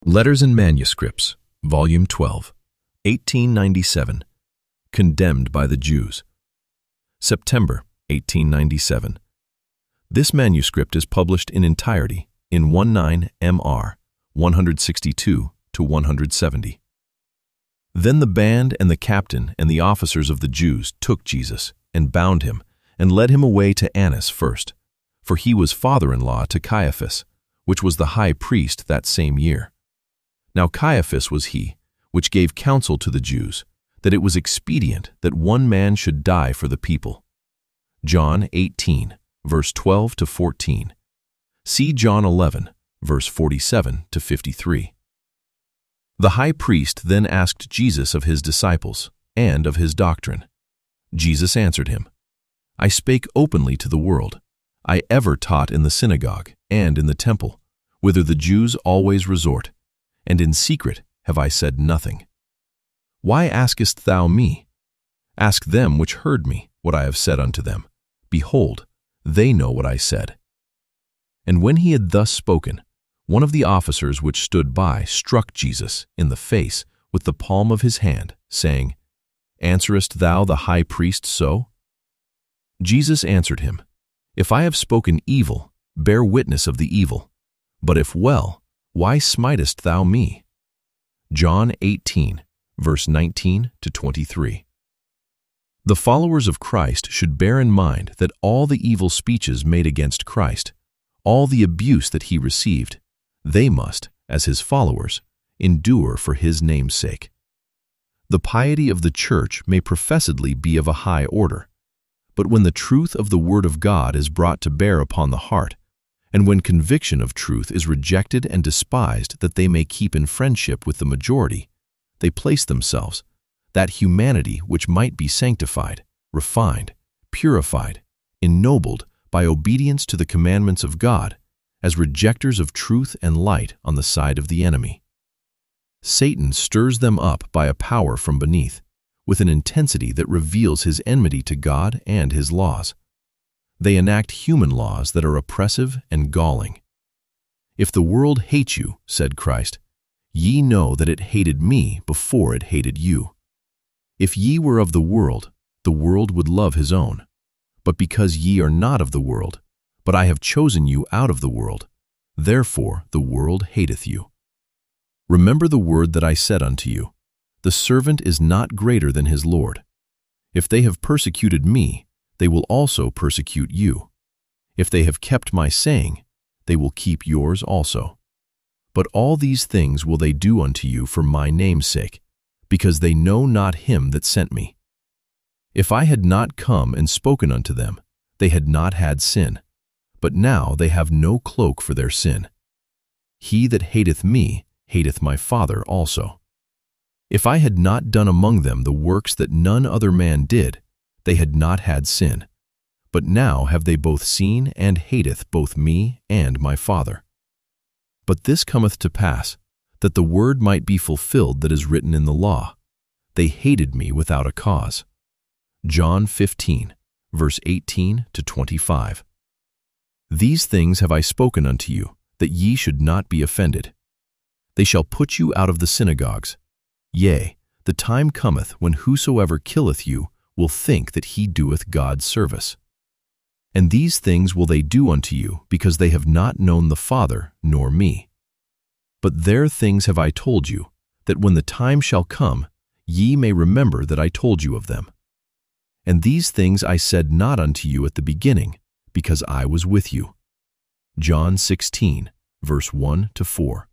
Letters and Manuscripts, Volume 12, 1897. Condemned by the Jews. September 1897. This manuscript is published in entirety in 19 MR 162 to 170. Then the band and the captain and the officers of the Jews took Jesus and bound him and led him away to Annas first, for he was father-in-law to Caiaphas, which was the high priest that same year. Now Caiaphas was he which gave counsel to the Jews, that it was expedient that one man should die for the people. John 18, verse 12 to 14. See John 11, verse 47 to 53. The high priest then asked Jesus of his disciples and of his doctrine. Jesus answered him, I spake openly to the world. I ever taught in the synagogue and in the temple, whither the Jews always resort, and in secret have I said nothing. Why askest thou me? Ask them which heard me what I have said unto them. Behold, they know what I said. And when he had thus spoken, one of the officers which stood by struck Jesus in the face with the palm of his hand, saying, Answerest thou the high priest so? Jesus answered him, If I have spoken evil, bear witness of the evil. But if well, why smitest thou me? John 18, verse 19 to 23. The followers of Christ should bear in mind that all the evil speeches made against Christ, all the abuse that he received, they must, as his followers, endure for his name's sake. The piety of the church may professedly be of a high order, but when the truth of the Word of God is brought to bear upon the heart, and when conviction of truth is rejected and despised that they may keep in friendship with the majority, they place themselves, that humanity which might be sanctified, refined, purified, ennobled by obedience to the commandments of God, as rejectors of truth and light on the side of the enemy. Satan stirs them up by a power from beneath, with an intensity that reveals his enmity to God and his laws. They enact human laws that are oppressive and galling. If the world hates you, said Christ, ye know that it hated me before it hated you. If ye were of the world would love his own. But because ye are not of the world, but I have chosen you out of the world, therefore the world hateth you. Remember the word that I said unto you, the servant is not greater than his Lord. If they have persecuted me, they will also persecute you. If they have kept my saying, they will keep yours also. But all these things will they do unto you for my name's sake, because they know not him that sent me. If I had not come and spoken unto them, they had not had sin, but now they have no cloak for their sin. He that hateth me hateth my Father also. If I had not done among them the works that none other man did, they had not had sin. But now have they both seen and hateth both me and my Father. But this cometh to pass, that the word might be fulfilled that is written in the law. They hated me without a cause. John 15, verse 18 to 25. These things have I spoken unto you, that ye should not be offended. They shall put you out of the synagogues. Yea, the time cometh when whosoever killeth you will think that he doeth God service. And these things will they do unto you, because they have not known the Father nor me. But their things have I told you, that when the time shall come, ye may remember that I told you of them. And these things I said not unto you at the beginning, because I was with you. John 16, verse 1 to 4.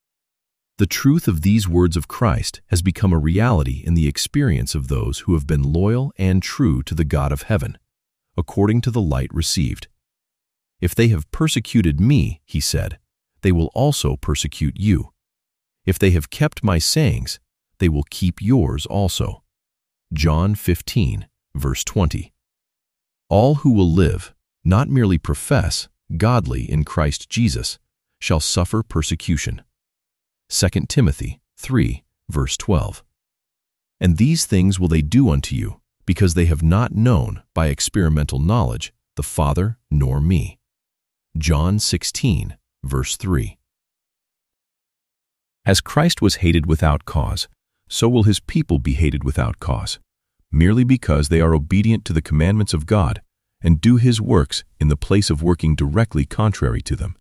The truth of these words of Christ has become a reality in the experience of those who have been loyal and true to the God of heaven, according to the light received. If they have persecuted me, he said, they will also persecute you. If they have kept my sayings, they will keep yours also. John 15, verse 20. All who will live, not merely profess, godly in Christ Jesus, shall suffer persecution. 2 Timothy 3, verse 12. And these things will they do unto you, because they have not known by experimental knowledge the Father nor me. John 16, verse 3. As Christ was hated without cause, so will his people be hated without cause, merely because they are obedient to the commandments of God and do his works in the place of working directly contrary to them.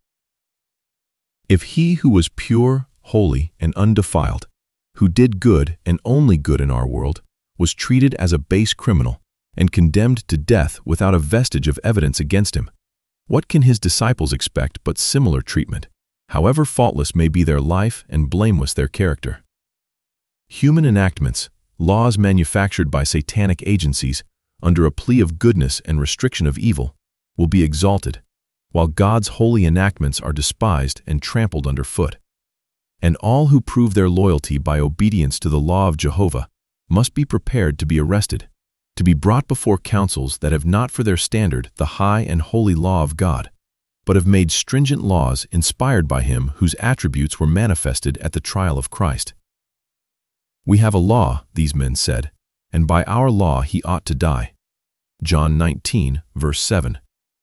If he who was pure, holy, and undefiled, who did good and only good in our world, was treated as a base criminal and condemned to death without a vestige of evidence against him, what can his disciples expect but similar treatment, however faultless may be their life and blameless their character? Human enactments, laws manufactured by satanic agencies under a plea of goodness and restriction of evil, will be exalted, while God's holy enactments are despised and trampled underfoot. And all who prove their loyalty by obedience to the law of Jehovah must be prepared to be arrested, to be brought before councils that have not for their standard the high and holy law of God, but have made stringent laws inspired by him whose attributes were manifested at the trial of Christ. We have a law, these men said, and by our law he ought to die. John 19, verse 7.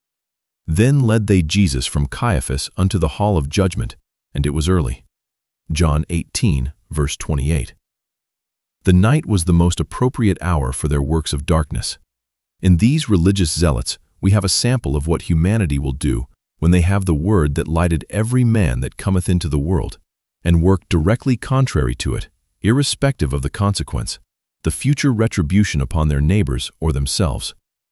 Then led they Jesus from Caiaphas unto the hall of judgment, and it was early. John 18, verse 28. The night was the most appropriate hour for their works of darkness. In these religious zealots we have a sample of what humanity will do when they have the word that lighted every man that cometh into the world, and work directly contrary to it, irrespective of the consequence, the future retribution upon their neighbors or themselves.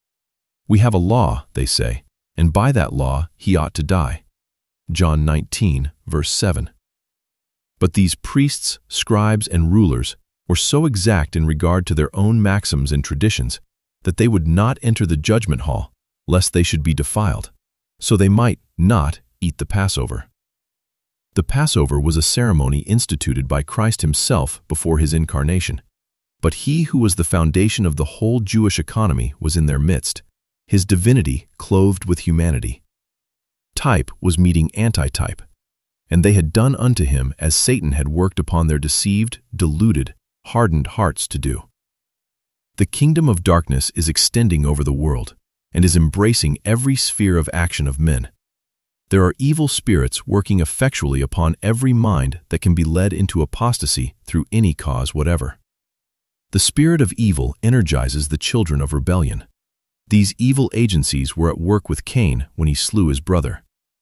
We have a law, they say, and by that law he ought to die. John 19, verse 7. But these priests, scribes, and rulers were so exact in regard to their own maxims and traditions that they would not enter the judgment hall, lest they should be defiled, so they might not eat the Passover. The Passover was a ceremony instituted by Christ himself before his incarnation, but he who was the foundation of the whole Jewish economy was in their midst, his divinity clothed with humanity. Type was meeting antitype, and they had done unto him as Satan had worked upon their deceived, deluded, hardened hearts to do. The kingdom of darkness is extending over the world and is embracing every sphere of action of men. There are evil spirits working effectually upon every mind that can be led into apostasy through any cause whatever. The spirit of evil energizes the children of rebellion. These evil agencies were at work with Cain when he slew his brother.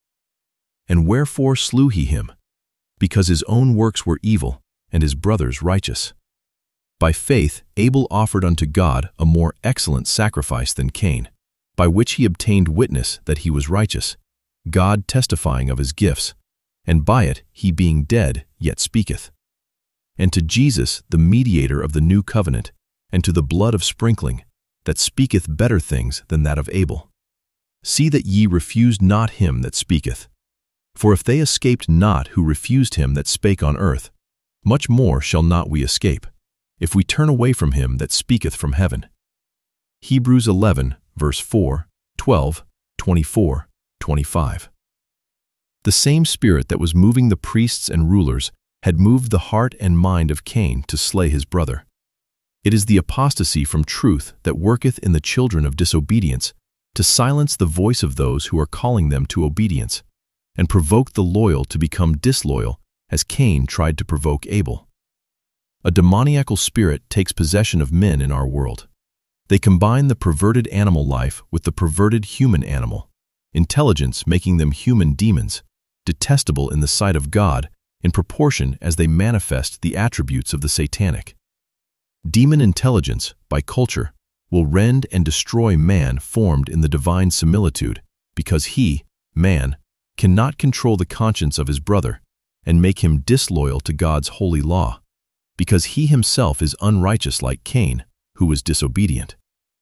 And wherefore slew he him? Because his own works were evil, and his brother's righteous. By faith Abel offered unto God a more excellent sacrifice than Cain, by which he obtained witness that he was righteous, God testifying of his gifts, and by it he being dead yet speaketh. And to Jesus the mediator of the new covenant, and to the blood of sprinkling, that speaketh better things than that of Abel. See that ye refuse not him that speaketh. For if they escaped not who refused him that spake on earth, much more shall not we escape, if we turn away from him that speaketh from heaven. Hebrews 11, verse 4, 12, 24, 25. The same spirit that was moving the priests and rulers had moved the heart and mind of Cain to slay his brother. It is the apostasy from truth that worketh in the children of disobedience to silence the voice of those who are calling them to obedience, and provoke the loyal to become disloyal as Cain tried to provoke Abel. A demoniacal spirit takes possession of men in our world. They combine the perverted animal life with the perverted human animal, intelligence making them human demons, detestable in the sight of God in proportion as they manifest the attributes of the satanic. Demon intelligence, by culture, will rend and destroy man formed in the divine similitude, because he, man, cannot control the conscience of his brother and make him disloyal to God's holy law, because he himself is unrighteous like Cain, who was disobedient.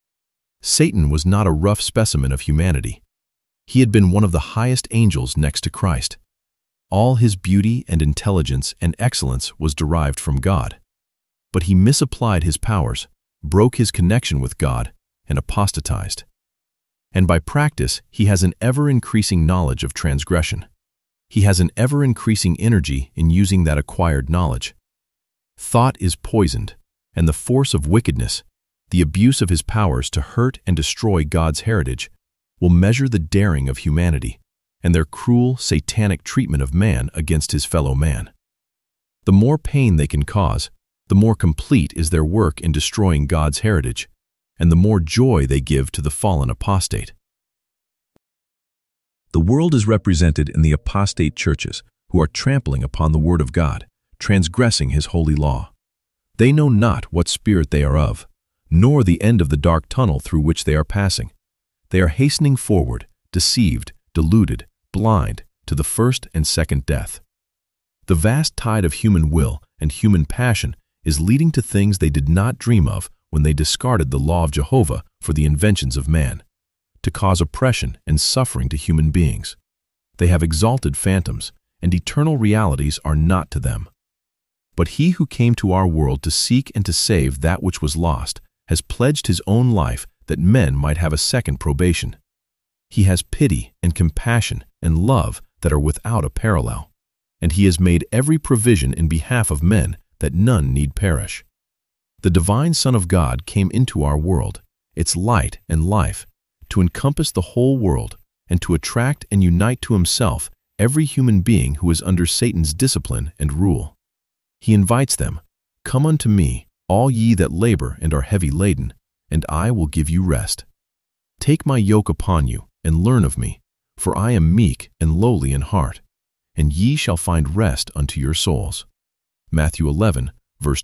Satan was not a rough specimen of humanity. He had been one of the highest angels next to Christ. All his beauty and intelligence and excellence was derived from God. But he misapplied his powers, broke his connection with God, and apostatized. And by practice, he has an ever-increasing knowledge of transgression. He has an ever-increasing energy in using that acquired knowledge. Thought is poisoned, and the force of wickedness, the abuse of his powers to hurt and destroy God's heritage, will measure the daring of humanity and their cruel, satanic treatment of man against his fellow man. The more pain they can cause, the more complete is their work in destroying God's heritage, and the more joy they give to the fallen apostate. The world is represented in the apostate churches who are trampling upon the word of God, transgressing his holy law. They know not what spirit they are of, nor the end of the dark tunnel through which they are passing. They are hastening forward, deceived, deluded, blind, to the first and second death. The vast tide of human will and human passion is leading to things they did not dream of when they discarded the law of Jehovah for the inventions of man, to cause oppression and suffering to human beings. They have exalted phantoms, and eternal realities are not to them. But he who came to our world to seek and to save that which was lost has pledged his own life that men might have a second probation. He has pity and compassion and love that are without a parallel, and he has made every provision in behalf of men that none need perish. The divine Son of God came into our world, its light and life, to encompass the whole world and to attract and unite to himself every human being who is under Satan's discipline and rule. He invites them, "Come unto me, all ye that labor and are heavy laden, and I will give you rest. Take my yoke upon you, and learn of me, for I am meek and lowly in heart, and ye shall find rest unto your souls." Matthew 11, verse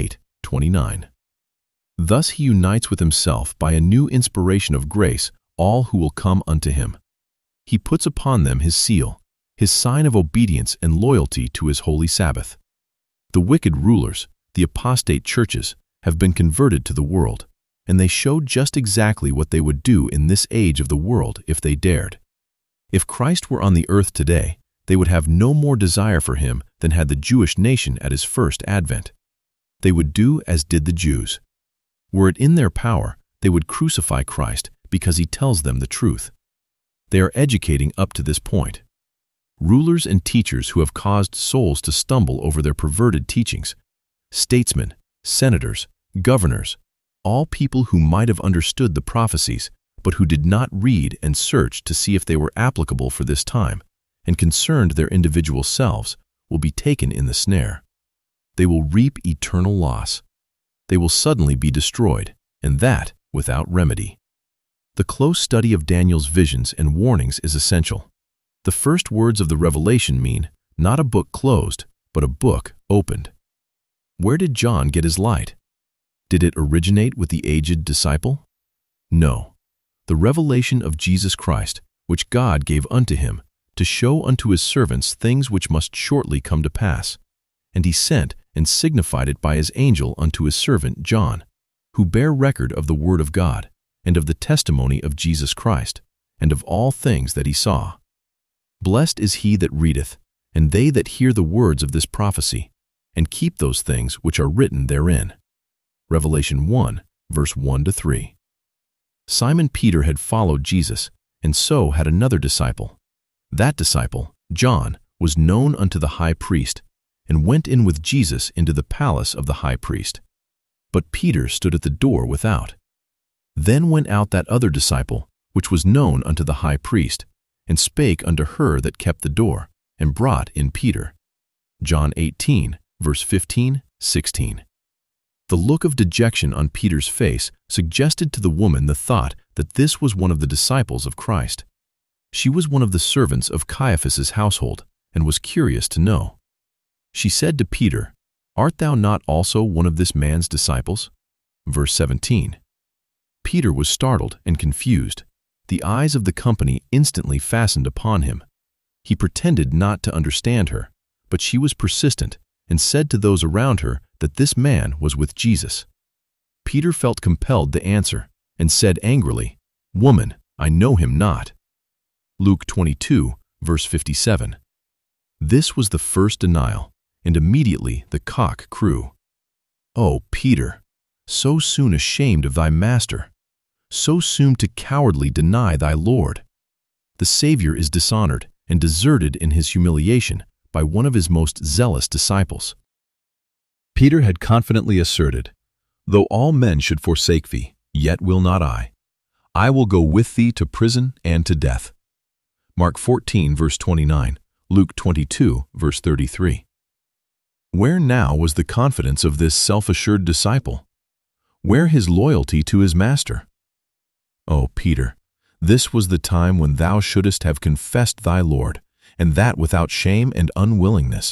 28-29. Thus he unites with himself by a new inspiration of grace all who will come unto him. He puts upon them his seal, his sign of obedience and loyalty to his holy Sabbath. The wicked rulers, the apostate churches, have been converted to the world, and they show just exactly what they would do in this age of the world if they dared. If Christ were on the earth today, they would have no more desire for him than had the Jewish nation at his first advent. They would do as did the Jews. Were it in their power, they would crucify Christ because he tells them the truth. They are educating up to this point. Rulers and teachers who have caused souls to stumble over their perverted teachings, statesmen, senators, governors, all people who might have understood the prophecies, but who did not read and search to see if they were applicable for this time, and concerned their individual selves, will be taken in the snare. They will reap eternal loss. They will suddenly be destroyed, and that without remedy. The close study of Daniel's visions and warnings is essential. The first words of the Revelation mean not a book closed, but a book opened. Where did John get his light? Did it originate with the aged disciple? No. The revelation of Jesus Christ, which God gave unto him, to show unto his servants things which must shortly come to pass. And he sent and signified it by his angel unto his servant John, who bear record of the word of God, and of the testimony of Jesus Christ, and of all things that he saw. Blessed is he that readeth, and they that hear the words of this prophecy, and keep those things which are written therein. Revelation 1, verse 1-3. Simon Peter had followed Jesus, and so had another disciple. That disciple, John, was known unto the high priest, and went in with Jesus into the palace of the high priest. But Peter stood at the door without. Then went out that other disciple, which was known unto the high priest, and spake unto her that kept the door, and brought in Peter. John 18, verse 15-16. The look of dejection on Peter's face suggested to the woman the thought that this was one of the disciples of Christ. She was one of the servants of Caiaphas's household, and was curious to know. She said to Peter, "Art thou not also one of this man's disciples?" Verse 17. Peter was startled and confused. The eyes of the company instantly fastened upon him. He pretended not to understand her, but she was persistent and said to those around her that this man was with Jesus. Peter felt compelled to answer and said angrily, "Woman, I know him not." Luke 22, verse 57. This was the first denial, and immediately the cock crew. "O Peter, so soon ashamed of thy master, so soon to cowardly deny thy Lord." The Savior is dishonored and deserted in his humiliation by one of his most zealous disciples. Peter had confidently asserted, "Though all men should forsake thee, yet will not I. I will go with thee to prison and to death." Mark 14, verse 29, Luke 22, verse 33. Where now was the confidence of this self-assured disciple? Where his loyalty to his master? O Peter, this was the time when thou shouldest have confessed thy Lord, and that without shame and unwillingness.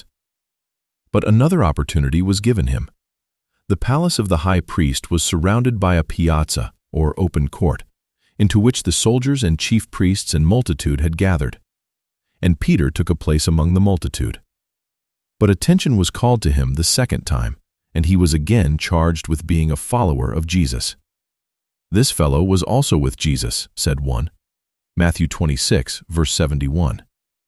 But another opportunity was given him. The palace of the high priest was surrounded by a piazza, or open court, into which the soldiers and chief priests and multitude had gathered. And Peter took a place among the multitude. But attention was called to him the second time, and he was again charged with being a follower of Jesus. This fellow was also with Jesus, said one. Matthew 26, verse 71.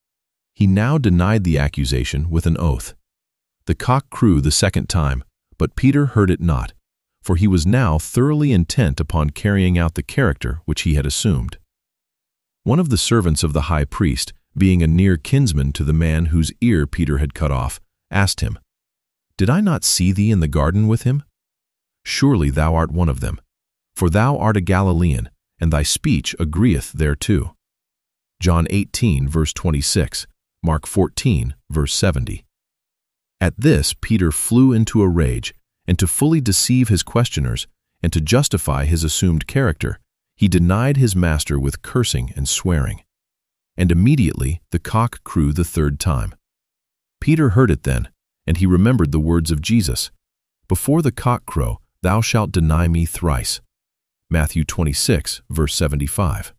He now denied the accusation with an oath. The cock crew the second time, but Peter heard it not, for he was now thoroughly intent upon carrying out the character which he had assumed. One of the servants of the high priest, being a near kinsman to the man whose ear Peter had cut off, asked him, "Did I not see thee in the garden with him? Surely thou art one of them, for thou art a Galilean, and thy speech agreeth thereto." John 18, verse 26, Mark 14, verse 70. At this Peter flew into a rage, and to fully deceive his questioners, and to justify his assumed character, he denied his master with cursing and swearing. And immediately the cock crew the third time. Peter heard it then, and he remembered the words of Jesus, "Before the cock crow, thou shalt deny me thrice." Matthew 26, verse 75.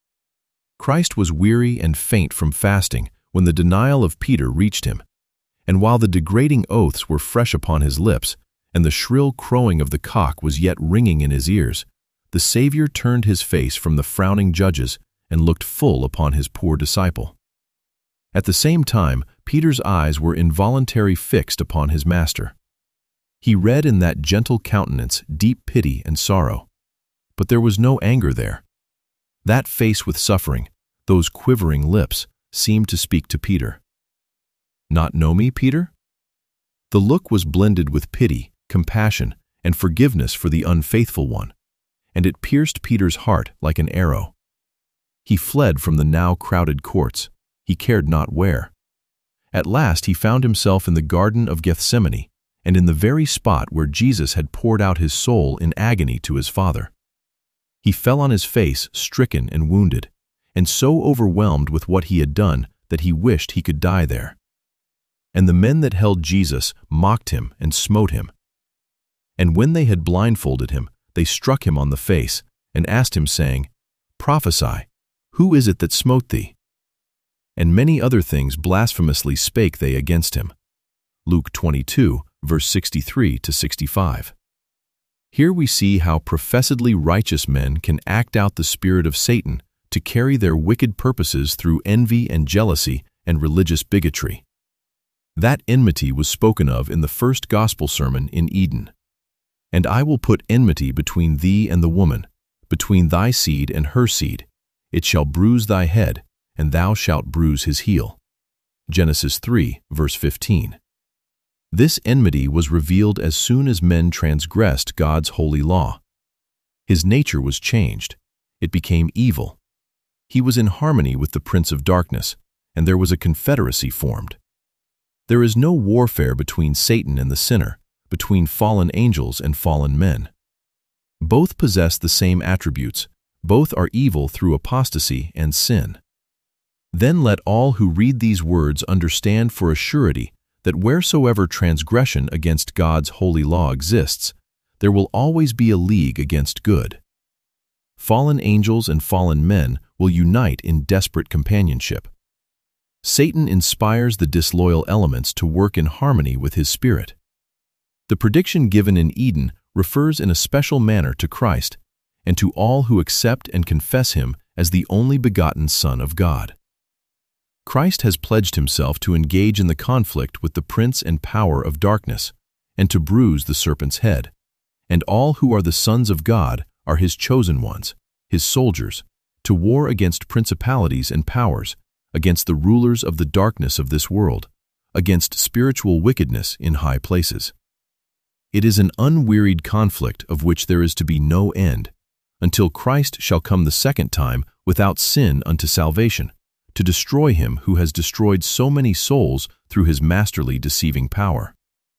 Christ was weary and faint from fasting when the denial of Peter reached him, and while the degrading oaths were fresh upon his lips, and the shrill crowing of the cock was yet ringing in his ears, the Savior turned his face from the frowning judges and looked full upon his poor disciple. At the same time, Peter's eyes were involuntarily fixed upon his master. He read in that gentle countenance deep pity and sorrow, but there was no anger there. That face with suffering, those quivering lips, seemed to speak to Peter. "Not know me, Peter?" The look was blended with pity, compassion, and forgiveness for the unfaithful one, and it pierced Peter's heart like an arrow. He fled from the now crowded courts, he cared not where. At last he found himself in the Garden of Gethsemane, and in the very spot where Jesus had poured out his soul in agony to his Father. He fell on his face, stricken and wounded, and so overwhelmed with what he had done that he wished he could die there. And the men that held Jesus mocked him and smote him. And when they had blindfolded him, they struck him on the face, and asked him, saying, "Prophesy, who is it that smote thee?" And many other things blasphemously spake they against him. Luke 22, verse 63 to 65. Here we see how professedly righteous men can act out the spirit of Satan to carry their wicked purposes through envy and jealousy and religious bigotry. That enmity was spoken of in the first gospel sermon in Eden. "And I will put enmity between thee and the woman, between thy seed and her seed. It shall bruise thy head, and thou shalt bruise his heel." Genesis 3, verse 15. This enmity was revealed as soon as men transgressed God's holy law. His nature was changed. It became evil. He was in harmony with the prince of darkness, and there was a confederacy formed. There is no warfare between Satan and the sinner, between fallen angels and fallen men. Both possess the same attributes. Both are evil through apostasy and sin. Then let all who read these words understand for a surety that wheresoever transgression against God's holy law exists, there will always be a league against good. Fallen angels and fallen men will unite in desperate companionship. Satan inspires the disloyal elements to work in harmony with his spirit. The prediction given in Eden refers in a special manner to Christ and to all who accept and confess him as the only begotten Son of God. Christ has pledged himself to engage in the conflict with the prince and power of darkness and to bruise the serpent's head, and all who are the sons of God are his chosen ones, his soldiers, to war against principalities and powers, against the rulers of the darkness of this world, against spiritual wickedness in high places. It is an unwearied conflict of which there is to be no end, until Christ shall come the second time without sin unto salvation, to destroy him who has destroyed so many souls through his masterly deceiving power.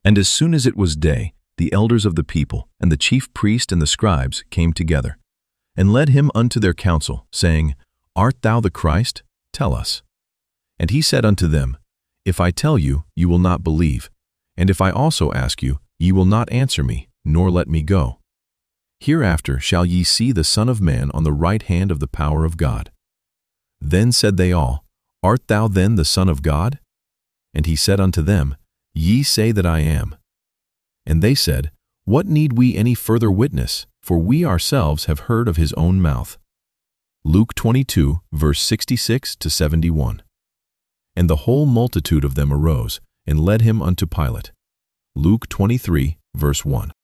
And as soon as it was day, the elders of the people, and the chief priest and the scribes came together, and led him unto their council, saying, Art thou the Christ? Tell us. And he said unto them, If I tell you, you will not believe, and if I also ask you, ye will not answer me, nor let me go. Hereafter shall ye see the Son of Man on the right hand of the power of God. Then said they all, Art thou then the Son of God? And he said unto them, Ye say that I am. And they said, What need we any further witness? For we ourselves have heard of his own mouth. Luke 22, verse 66 to 71. And the whole multitude of them arose, and led him unto Pilate. Luke 23, verse 1.